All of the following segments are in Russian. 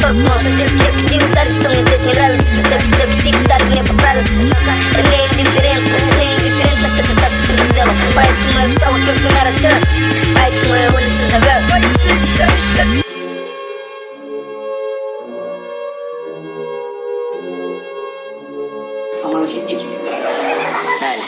торкнулся. Девки ударили, что мне здесь не нравится. Степки тихо дали мне поправиться. Мне индифферентно, что касаться тебя сделал. Поэтому я все вокруг меня растет. Поэтому я улица зовет. По-моему, счастливчики. Далее.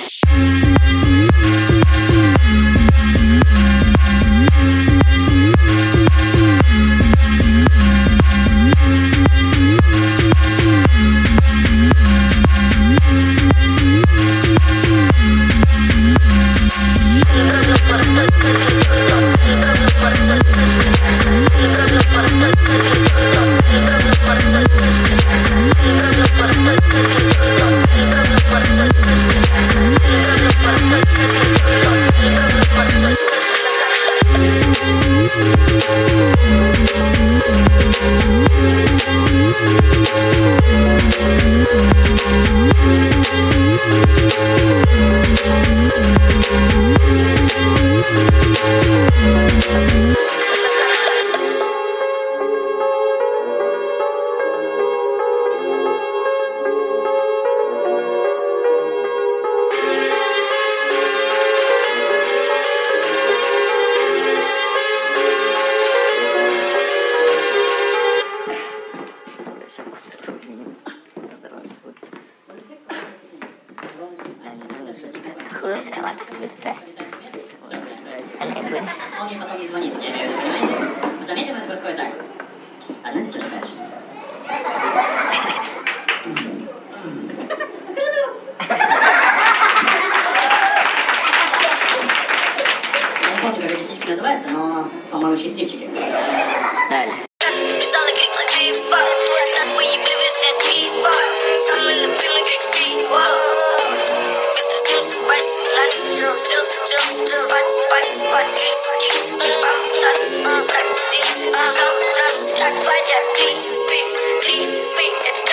Он мне потом не звонит, понимаете? Заметим, это происходит так. Одна здесь уже дальше. Скажи, пожалуйста. Я не помню, как эти птички называются, но, по-моему, счастливчики. Далее. Бежала крик на грифа, статуи привезли пиво. Самый любимый крик в пиво. Быстро 7, 18, кис, танц, как птицы, кал, транс, как флайер, 3, это